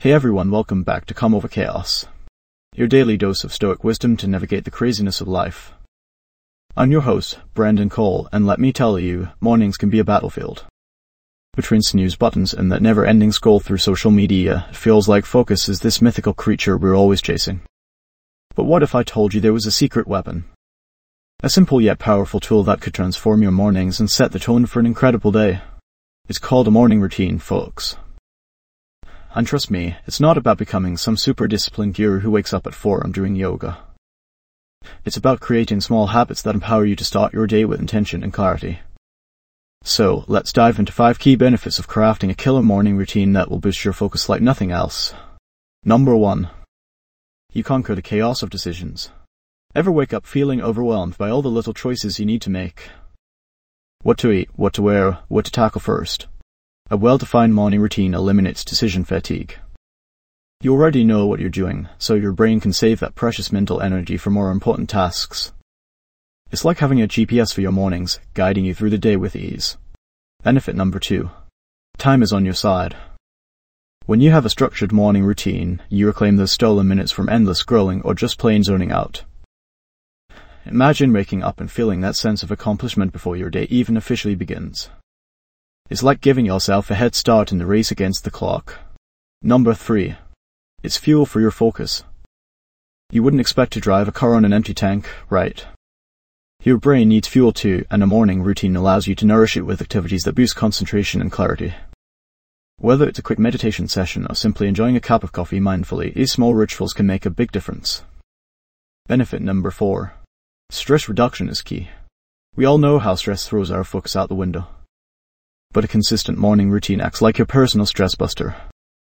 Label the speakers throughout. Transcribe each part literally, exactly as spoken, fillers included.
Speaker 1: Hey everyone, welcome back to Come Over Chaos, your daily dose of stoic wisdom to navigate the craziness of life. I'm your host, Brendan Cole, and let me tell you, mornings can be a battlefield. Between snooze buttons and that never-ending scroll through social media, it feels like focus is this mythical creature we're always chasing. But what if I told you there was a secret weapon? A simple yet powerful tool that could transform your mornings and set the tone for an incredible day. It's called a morning routine, folks. And trust me, it's not about becoming some super disciplined guru who wakes up at four a m doing yoga. It's about creating small habits that empower you to start your day with intention and clarity. So, let's dive into five key benefits of crafting a killer morning routine that will boost your focus like nothing else. Number one. You conquer the chaos of decisions. Ever wake up feeling overwhelmed by all the little choices you need to make? What to eat, what to wear, what to tackle first? A well-defined morning routine eliminates decision fatigue. You already know what you're doing, so your brain can save that precious mental energy for more important tasks. It's like having a G P S for your mornings, guiding you through the day with ease. Benefit number two. Time is on your side. When you have a structured morning routine, you reclaim those stolen minutes from endless scrolling or just plain zoning out. Imagine waking up and feeling that sense of accomplishment before your day even officially begins. It's like giving yourself a head start in the race against the clock. Number three. It's fuel for your focus. You wouldn't expect to drive a car on an empty tank, right? Your brain needs fuel too, and a morning routine allows you to nourish it with activities that boost concentration and clarity. Whether it's a quick meditation session or simply enjoying a cup of coffee mindfully, these small rituals can make a big difference. Benefit number four. Stress reduction is key. We all know how stress throws our focus out the window. But a consistent morning routine acts like your personal stress buster.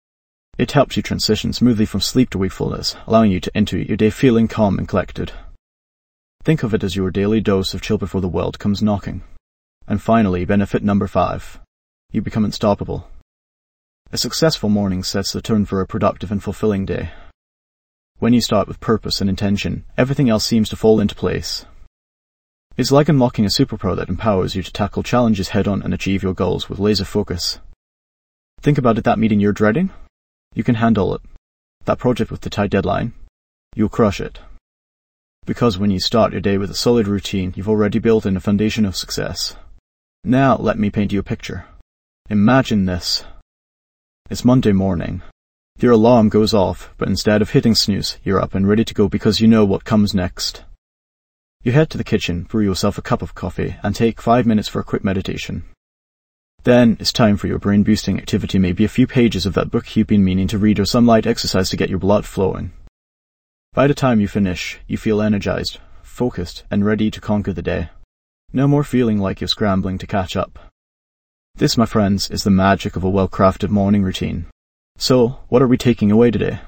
Speaker 1: It helps you transition smoothly from sleep to wakefulness, allowing you to enter your day feeling calm and collected. Think of it as your daily dose of chill before the world comes knocking. And finally, benefit number five. You become unstoppable. A successful morning sets the tone for a productive and fulfilling day. When you start with purpose and intention, everything else seems to fall into place. It's like unlocking a superpower that empowers you to tackle challenges head-on and achieve your goals with laser focus. Think about it, that meeting you're dreading? You can handle it. That project with the tight deadline? You'll crush it. Because when you start your day with a solid routine, you've already built in a foundation of success. Now let me paint you a picture. Imagine this. It's Monday morning. Your alarm goes off, but instead of hitting snooze, you're up and ready to go because you know what comes next. You head to the kitchen, brew yourself a cup of coffee, and take five minutes for a quick meditation. Then it's time for your brain-boosting activity, maybe a few pages of that book you've been meaning to read or some light exercise to get your blood flowing. By the time you finish, you feel energized, focused, and ready to conquer the day. No more feeling like you're scrambling to catch up. This, my friends, is the magic of a well-crafted morning routine. So, what are we taking away today?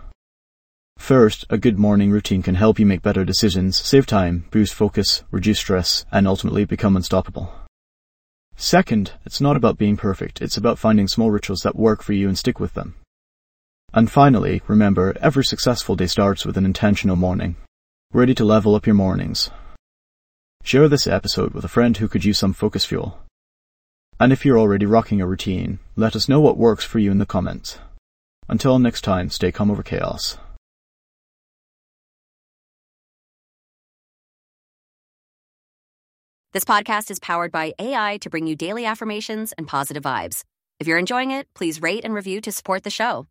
Speaker 1: First, a good morning routine can help you make better decisions, save time, boost focus, reduce stress, and ultimately become unstoppable. Second, it's not about being perfect, it's about finding small rituals that work for you and stick with them. And finally, remember, every successful day starts with an intentional morning. Ready to level up your mornings. Share this episode with a friend who could use some focus fuel. And if you're already rocking a routine, let us know what works for you in the comments. Until next time, stay calm over chaos.
Speaker 2: This podcast is powered by A I to bring you daily affirmations and positive vibes. If you're enjoying it, please rate and review to support the show.